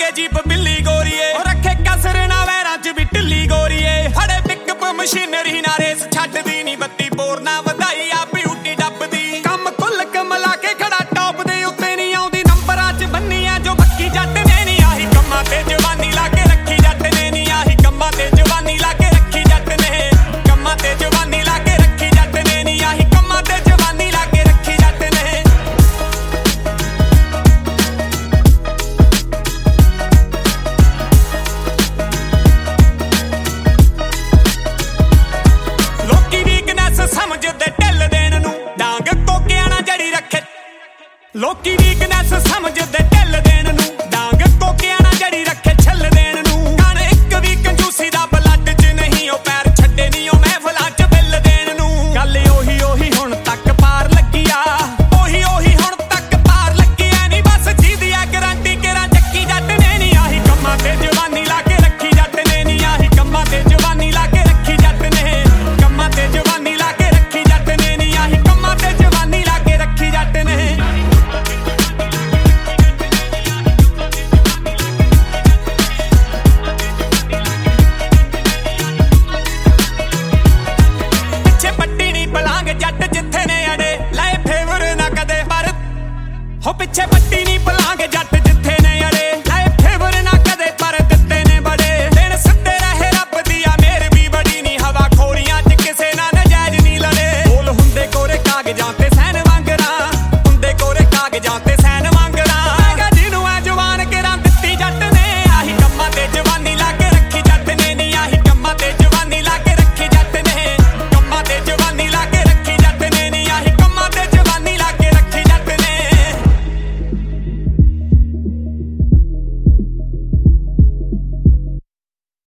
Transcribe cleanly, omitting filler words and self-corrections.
ਅੱਗੇ ਜੀਪ ਬਿੱਲੀ ਗੋਰੀਏ ਉਹ ਰੱਖੇ ਕਸਰ ਨਾ ਵੈਰਾਂ ਚ ਵੀ ਢਿੱਲੀ ਗੋਰੀਏ ਫੜੇ ਪਿਕਅਪ ਮਸ਼ੀਨਰੀ ਨਾ ਰੇਸ ਛੱਡਦੀ ਨੀ ਬੱਤੀ ਬੋਰ ਨਾ